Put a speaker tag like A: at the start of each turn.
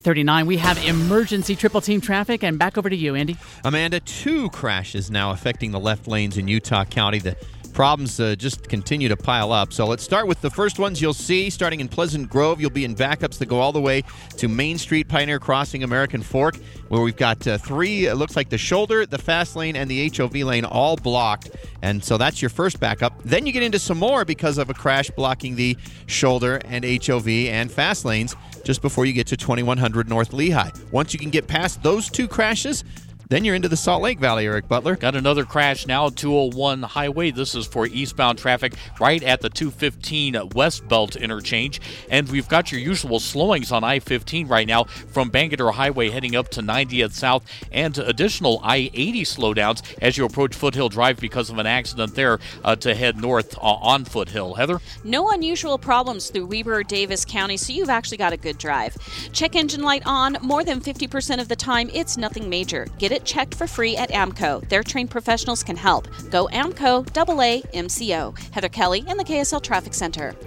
A: 39, we have emergency triple team traffic, and back over to you, Andy.
B: Amanda, 2 crashes now affecting the left lanes in Utah County. The problems just continue to pile up. So let's start with the first ones you'll see. Starting in Pleasant Grove, you'll be in backups that go all the way to Main Street, Pioneer Crossing, American Fork, where we've got 3, it looks like the shoulder, the fast lane, and the HOV lane all blocked. And so that's your first backup. Then you get into some more because of a crash blocking the shoulder and HOV and fast lanes just before you get to 2100 North Lehigh. Once you can get past those 2 crashes, then you're into the Salt Lake Valley, Eric Butler.
C: Got another crash now, 201 highway. This is for eastbound traffic right at the 215 West Belt interchange. And we've got your usual slowings on I-15 right now from Bangerter Highway heading up to 90th South, and additional I-80 slowdowns as you approach Foothill Drive because of an accident there to head north on Foothill. Heather?
D: No unusual problems through Weber or Davis County, so you've actually got a good drive. Check engine light on. More than 50% of the time, it's nothing major. Get it checked for free at AAMCO. Their trained professionals can help. Go AAMCO, AAMCO. Heather Kelly in the KSL Traffic Center.